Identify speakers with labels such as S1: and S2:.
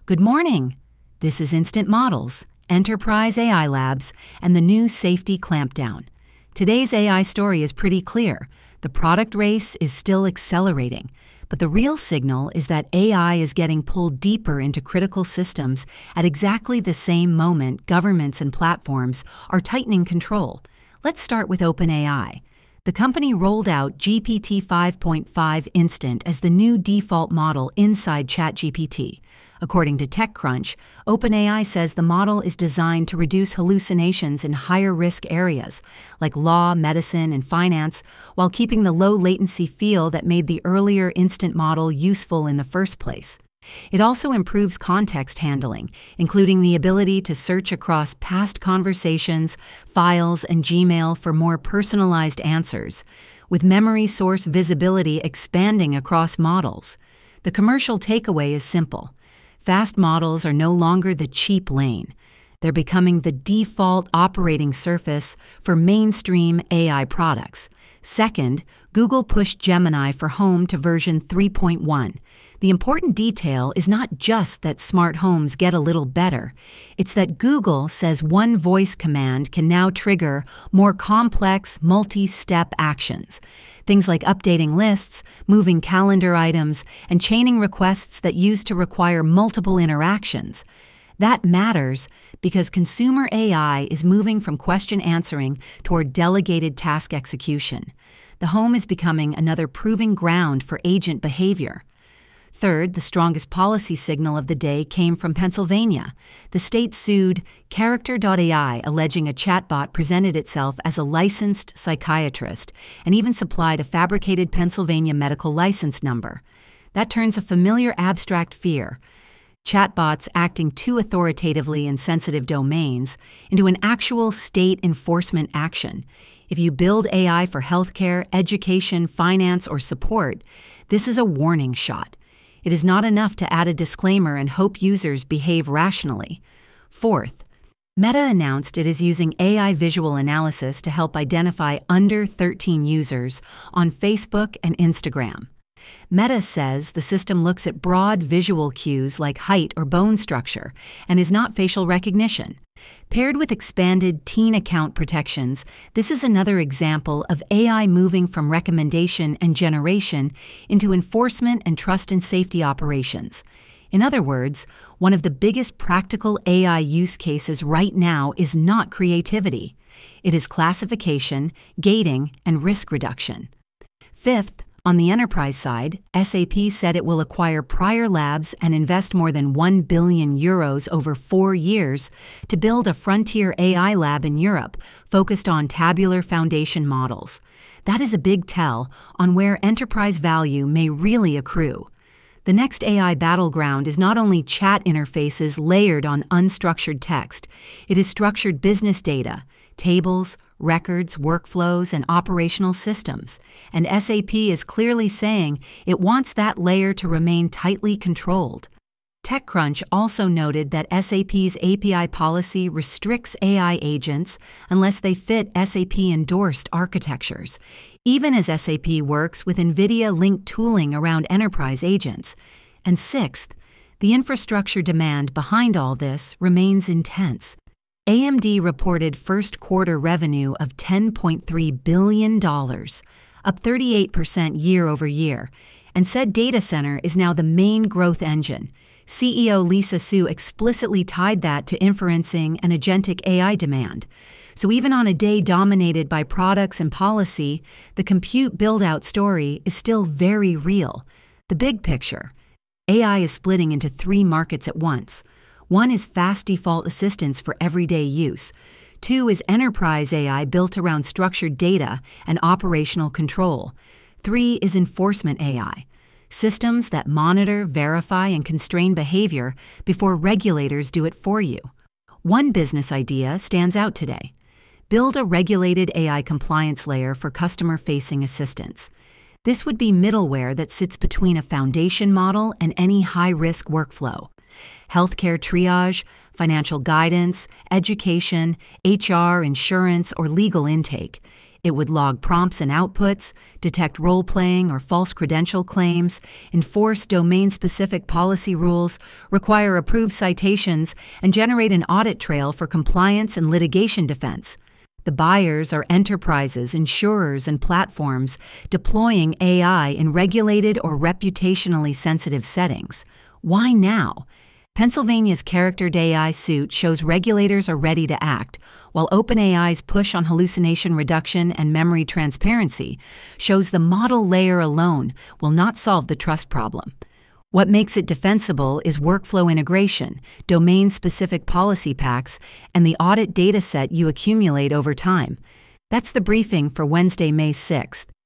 S1: Good morning. This is Instant Models, Enterprise AI Labs, and the new safety clampdown. Today's AI story is pretty clear. The product race is still accelerating, but the real signal is that AI is getting pulled deeper into critical systems at exactly the same moment governments and platforms are tightening control. Let's start with OpenAI. The company rolled out GPT 5.5 Instant as the new default model inside ChatGPT. According to TechCrunch, OpenAI says the model is designed to reduce hallucinations in higher-risk areas, like law, medicine, and finance, while keeping the low-latency feel that made the earlier Instant model useful in the first place. It also improves context handling, including the ability to search across past conversations, files, and Gmail for more personalized answers, with memory source visibility expanding across models. The commercial takeaway is simple. Fast models are no longer the cheap lane. They're becoming the default operating surface for mainstream AI products. Second, Google pushed Gemini for Home to version 3.1. The important detail is not just that smart homes get a little better. It's that Google says one voice command can now trigger more complex, multi-step actions. Things like updating lists, moving calendar items, and chaining requests that used to require multiple interactions. That matters because consumer AI is moving from question answering toward delegated task execution. The home is becoming another proving ground for agent behavior. Third, the strongest policy signal of the day came from Pennsylvania. The state sued Character.ai, alleging a chatbot presented itself as a licensed psychiatrist and even supplied a fabricated Pennsylvania medical license number. That turns a familiar abstract fear, chatbots acting too authoritatively in sensitive domains, into an actual state enforcement action. If you build AI for healthcare, education, finance, or support, this is a warning shot. It is not enough to add a disclaimer and hope users behave rationally. Fourth, Meta announced it is using AI visual analysis to help identify under 13 users on Facebook and Instagram. Meta says the system looks at broad visual cues like height or bone structure and is not facial recognition. Paired with expanded teen account protections, this is another example of AI moving from recommendation and generation into enforcement and trust and safety operations. In other words, one of the biggest practical AI use cases right now is not creativity. It is classification, gating, and risk reduction. Fifth, on the enterprise side, SAP said it will acquire Prior Labs and invest more than €1 billion over 4 years to build a frontier AI lab in Europe focused on tabular foundation models. That is a big tell on where enterprise value may really accrue. The next AI battleground is not only chat interfaces layered on unstructured text, it is structured business data, tables, records, workflows, and operational systems. And SAP is clearly saying it wants that layer to remain tightly controlled. TechCrunch also noted that SAP's API policy restricts AI agents unless they fit SAP-endorsed architectures, even as SAP works with NVIDIA-linked tooling around enterprise agents. And sixth, the infrastructure demand behind all this remains intense. AMD reported first quarter revenue of $10.3 billion, up 38% year over year, and said data center is now the main growth engine. CEO Lisa Su explicitly tied that to inferencing and agentic AI demand. So even on a day dominated by products and policy, the compute build-out story is still very real. The big picture: AI is splitting into 3 markets at once. One is fast default assistance for everyday use. 2 is enterprise AI built around structured data and operational control. 3 is enforcement AI, systems that monitor, verify, and constrain behavior before regulators do it for you. One business idea stands out today. Build a regulated AI compliance layer for customer-facing assistance. This would be middleware that sits between a foundation model and any high-risk workflow. Healthcare triage, financial guidance, education, HR, insurance, or legal intake. It would log prompts and outputs, detect role-playing or false credential claims, enforce domain-specific policy rules, require approved citations, and generate an audit trail for compliance and litigation defense. The buyers are enterprises, insurers, and platforms deploying AI in regulated or reputationally sensitive settings. Why now? Pennsylvania's Character AI suit shows regulators are ready to act, while OpenAI's push on hallucination reduction and memory transparency shows the model layer alone will not solve the trust problem. What makes it defensible is workflow integration, domain-specific policy packs, and the audit dataset you accumulate over time. That's the briefing for Wednesday, May 6th.